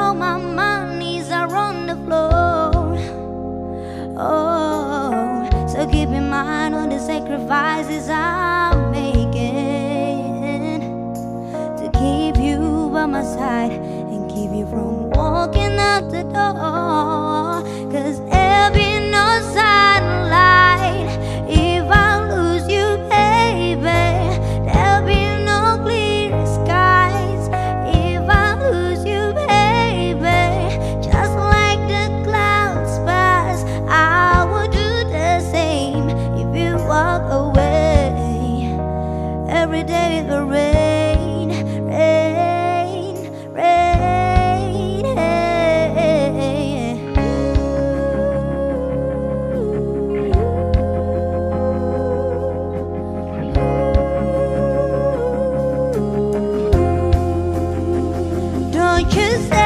all my monies are on the floor. Oh, so keep in mind all the sacrifices I'm making to keep you by my side and keep you from walking out the door. 'Cause there'll be no sunlight if I lose you, baby. There'll be no clear skies if I lose you, baby. Just like the clouds pass, I would do the same if you walk away. Every day the rain, rain, rain, don't you say